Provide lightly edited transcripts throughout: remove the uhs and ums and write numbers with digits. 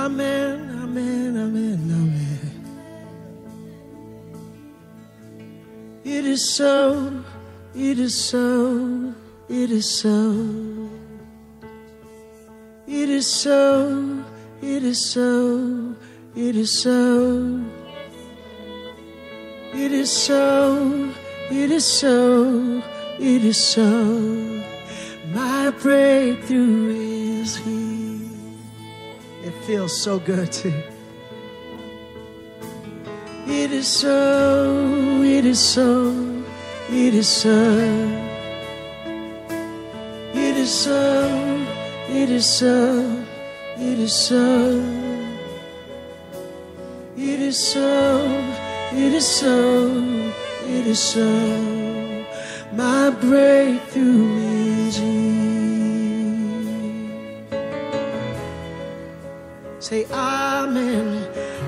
Amen, amen, amen, amen. It is so, it is so, it is so. It is so, it is so, it is so. It is so, it is so, it is so. My breakthrough is here. It feels so good too. It is so, it is so, it is so. It is so, it is so, it is so. It is so, it is so, it is so. My breakthrough is here. Say amen.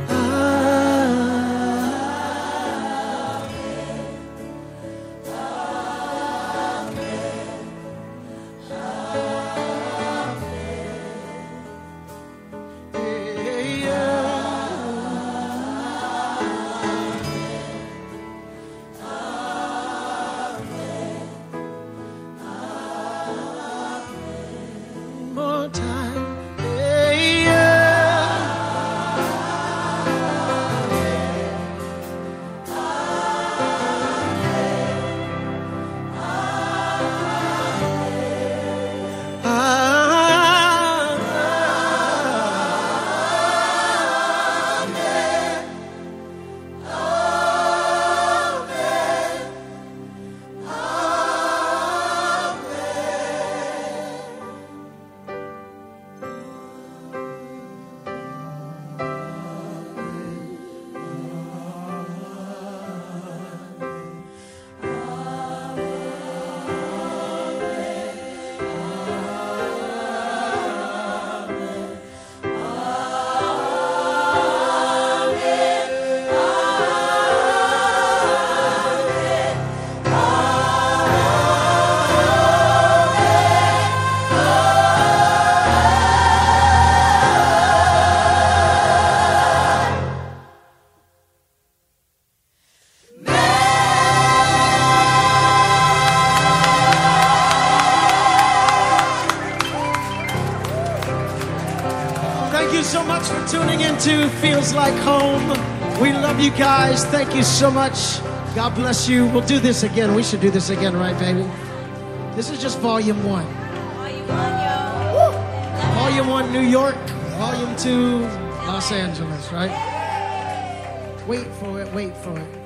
Thank you so much for tuning into Feels Like Home. We love you guys. Thank you so much. God bless you. We'll do this again. We should do this again, right, baby? This is just volume 1. Volume 1, yo. Volume 1, New York. Volume 2, Los Angeles, right? Wait for it, wait for it.